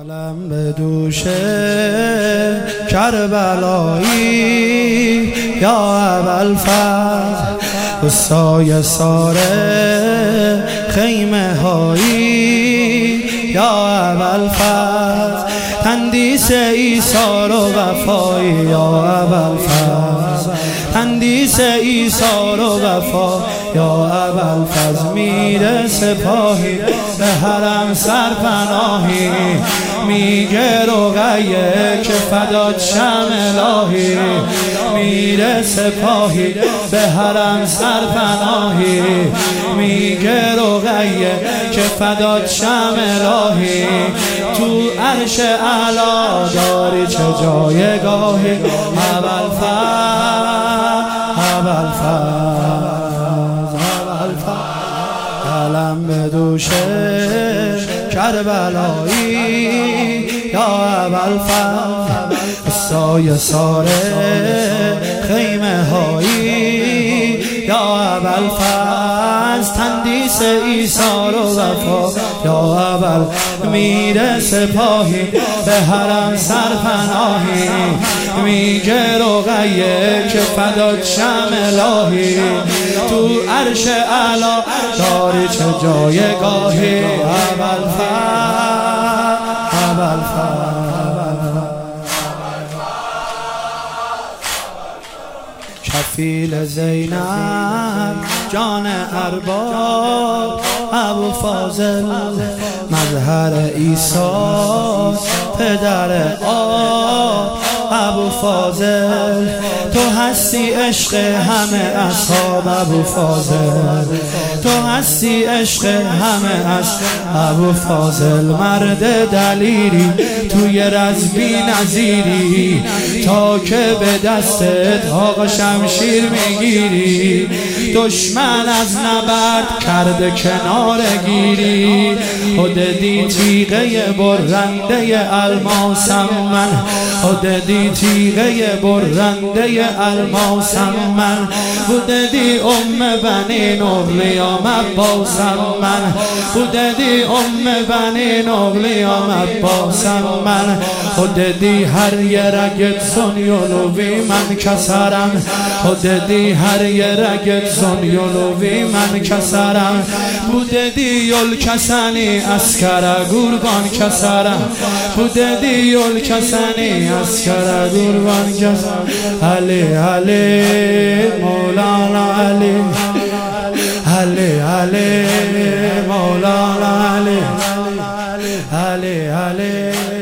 علم به دوش کربلایی یا ابوالفضل و سایه ساره خیمه هایی یا ابوالفضل تندیس ایثار و وفایی یا ابوالفضل تندیس ایثار و وفا یا ابوالفضل میره سپاهی به حرم سرپناهی میگه رقیه که فدات شم الهی میره سپاهی به حرم سرپناهی میگه رقیه که فدات شم الهی تو عرش اعلی داری چه جایگاهی ابوالفضل علم به دوش کربلایی یا ابوالفضل سایه ساره خیمه هایی یا ابوالفضل تندیس ایثار و وفا یا ابوالفضل میره سپاهی به حرم سرپناهی میگه رقیه که فدات شم الهی تو عرش اعلی داری چه جایگاهی ابوالفضل کفیل زینب جان ارباب ابوفاضل مظهر عیسی پدر آب ابوفاضل تو هستی عشق همه اصحاب ابوفاضل تو هستی عشق همه اصحاب ابوفاضل مرد دلیری توی رزبی نظیری تا که به دستت آقا شمشیر میگیری دشمن از نبرد کرده کنار گیری خوددی تیغه برنده الماسم من خوددی تیغه برنده الماسم من خوددی بنی نقلیام عباسم من خوددی بنی نقلیام عباسم من خوددی هر یه رگت سنیولوی من کسرم خوددی هر یه رگت سنیولوی من کسرم خوددی یل کسنی اسکر گوربان کسرم خوددی یل کسنی اسکر گوربان کسرم علی علی مولانا علی علی علی مولانا علی علی علی